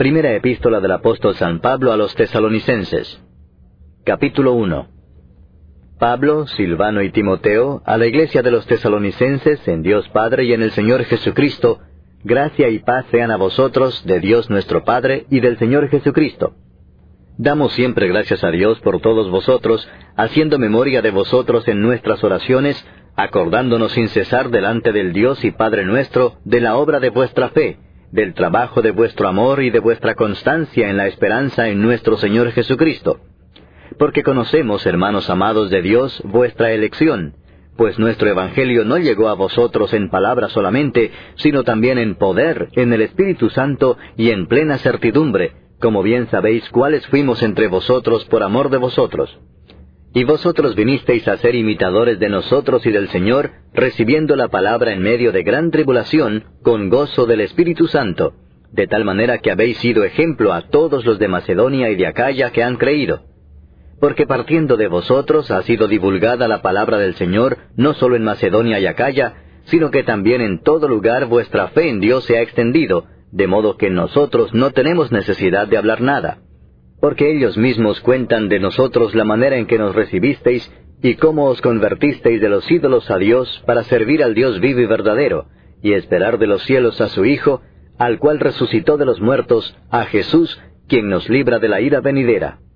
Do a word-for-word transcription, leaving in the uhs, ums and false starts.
Primera epístola del apóstol San Pablo a los Tesalonicenses. Capítulo uno. Pablo, Silvano y Timoteo, a la iglesia de los Tesalonicenses, en Dios Padre y en el Señor Jesucristo, gracia y paz sean a vosotros, de Dios nuestro Padre y del Señor Jesucristo. Damos siempre gracias a Dios por todos vosotros, haciendo memoria de vosotros en nuestras oraciones, acordándonos sin cesar delante del Dios y Padre nuestro de la obra de vuestra fe, del trabajo de vuestro amor y de vuestra constancia en la esperanza en nuestro Señor Jesucristo. Porque conocemos, hermanos amados de Dios, vuestra elección, pues nuestro Evangelio no llegó a vosotros en palabra solamente, sino también en poder, en el Espíritu Santo y en plena certidumbre, como bien sabéis cuáles fuimos entre vosotros por amor de vosotros. Y vosotros vinisteis a ser imitadores de nosotros y del Señor, recibiendo la palabra en medio de gran tribulación, con gozo del Espíritu Santo, de tal manera que habéis sido ejemplo a todos los de Macedonia y de Acaya que han creído. Porque partiendo de vosotros ha sido divulgada la palabra del Señor, no solo en Macedonia y Acaya, sino que también en todo lugar vuestra fe en Dios se ha extendido, de modo que nosotros no tenemos necesidad de hablar nada. Porque ellos mismos cuentan de nosotros la manera en que nos recibisteis, y cómo os convertisteis de los ídolos a Dios, para servir al Dios vivo y verdadero, y esperar de los cielos a su Hijo, al cual resucitó de los muertos, a Jesús, quien nos libra de la ira venidera.